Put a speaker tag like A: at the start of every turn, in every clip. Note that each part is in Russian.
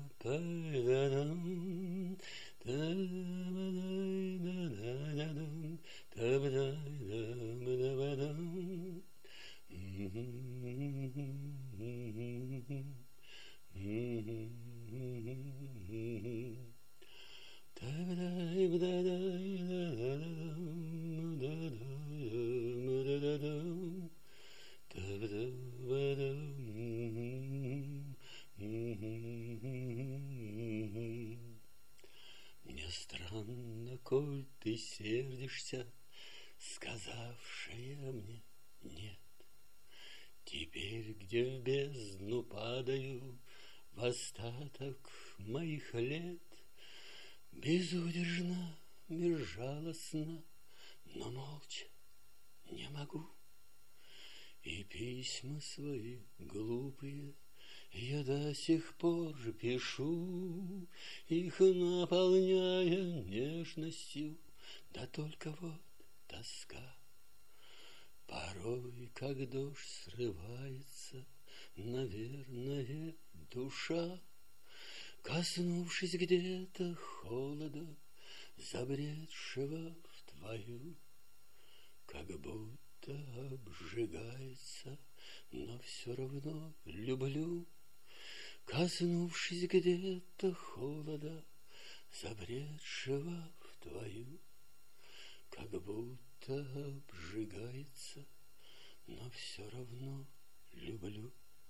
A: Мне странно, коль ты сердишься, сказавшая мне нет. Теперь, где в бездну падаю, в остаток моих лет, безудержно, безжалостно, но молча не могу. И письма свои глупые я до сих пор пишу, их наполняя нежностью, да только вот тоска. Порой, как дождь срывается, наверное, душа, коснувшись где-то холода, забредшего в твою, как будто обжигается, но все равно люблю, коснувшись где-то холода, забредшего в твою, как будто обжигается, но все равно люблю.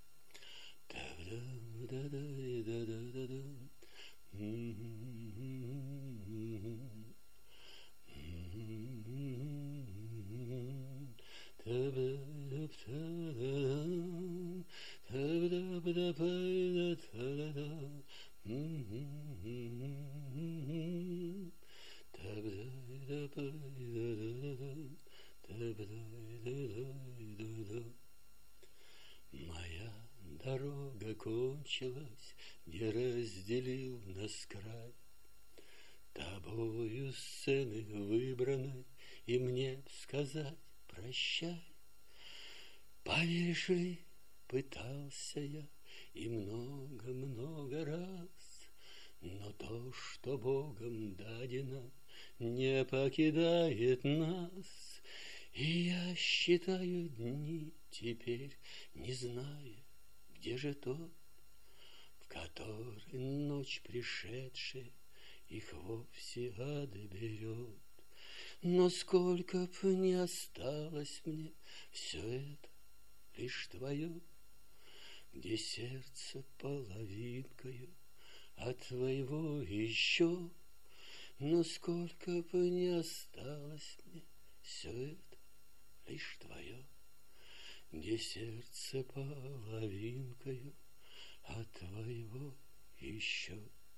A: Моя дорога кончилась, не разделил нас край. Тобою сцены выбраны, и мне сказать прощай. Поверишь ли, пытался я и много-много раз, но то, что Богом дадено, не покидает нас. И я считаю дни теперь, не зная, где же тот, в который ночь пришедшая их вовсе отберет. Но сколько б ни осталось мне, все это лишь твое, где сердце половинкою от твоего еще. Но сколько бы ни осталось мне, все это лишь твое, где сердце половинкою от твоего еще.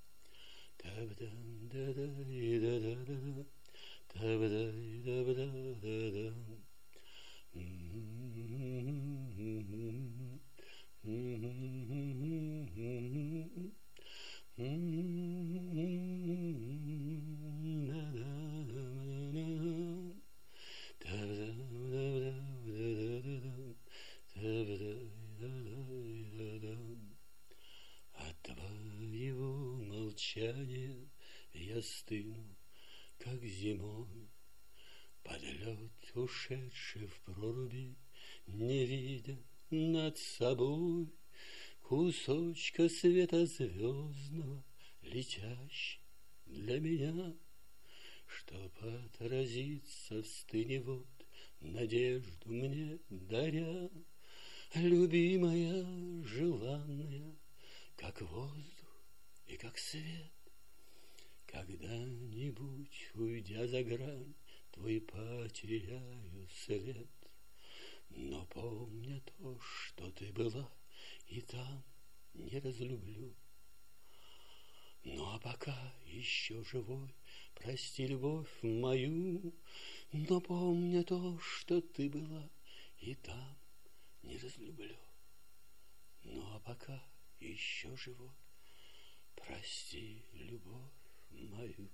A: От твоего молчания я стыну, как зимой, под лед ушедший в проруби, не видя над собой кусочка света звездного, летящий для меня, чтоб отразиться в стыне вод, надежду мне даря. Любимая, желанная, как воздух и как свет, когда-нибудь, уйдя за грань, твой потеряю след. Но помня то, что ты была, и там не разлюблю. Ну а пока еще живой, прости любовь мою. Но помня то, что ты была, и там не разлюблю. Ну а пока еще живой, прости любовь мою.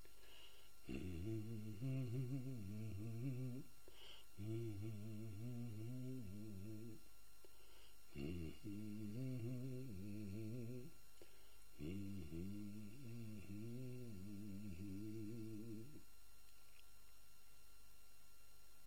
A: Mm-hmm.